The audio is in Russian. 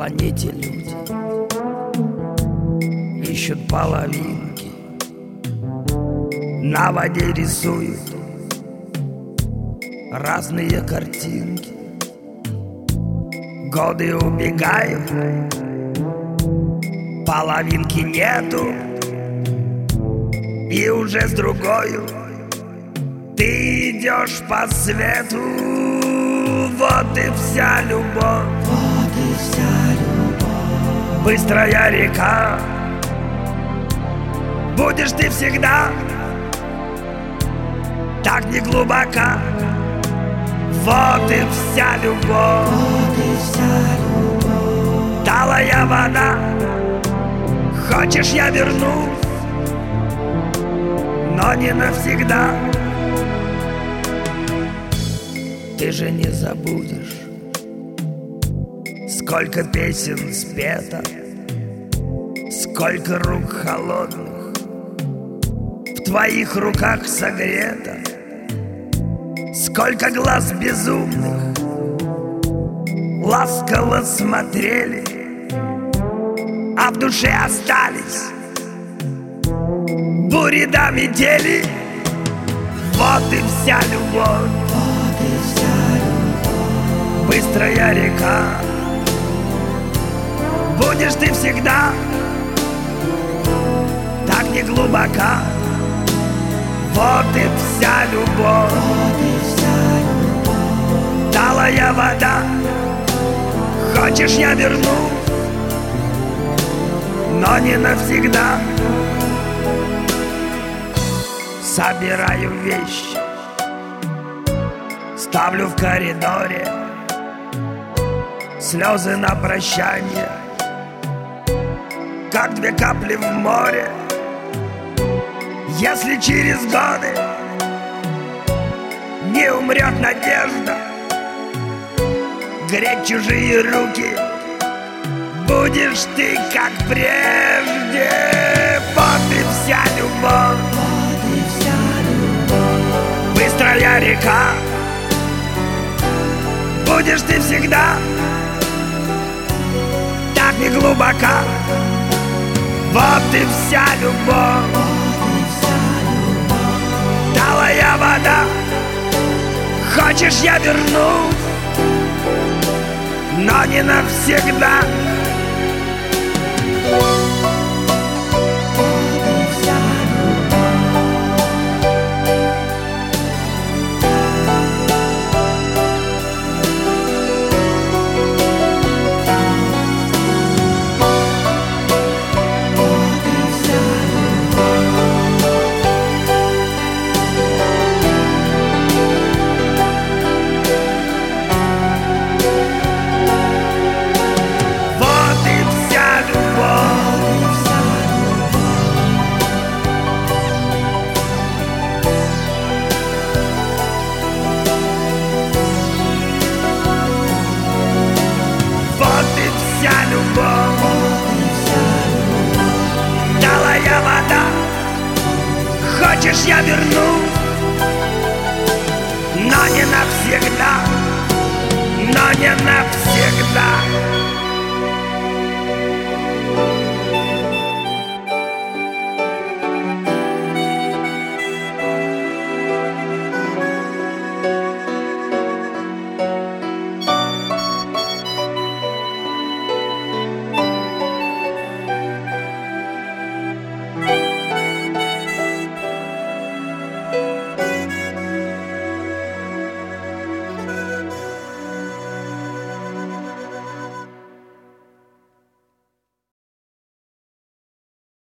планете люди ищут половинки, на воде рисуют разные картинки. Годы убегают, половинки нету, и уже с другою ты идешь по свету. Вот и вся любовь, вот и вся любовь. Быстрая река, будешь ты всегда так не глубока. Вот и вся любовь, вот и вся любовь. талая вода, хочешь я вернусь, но не навсегда. Ты же не забудешь, сколько песен спето, сколько рук холодных в твоих руках согрето, сколько глаз безумных ласково смотрели, а в душе остались бури да метели. Вот и вся любовь, вот и вся любовь. Быстрая река, будешь ты всегда так не глубока. Вот и вся любовь, вот и вся любовь. талая вода, хочешь я вернусь, но не навсегда. Собираю вещи, ставлю в коридоре, слезы на прощание, как две капли в море. Если через годы не умрет надежда греть чужие руки, будешь ты как прежде. Вот и вся любовь, Вот и вся любовь. быстрая река, будешь ты всегда так не глубока. Вот и вся любовь, Вот и вся любовь. талая вода, хочешь я вернусь, но не навсегда. Вот и вся талая вода, хочешь я вернусь, но не навсегда, но не навсегда.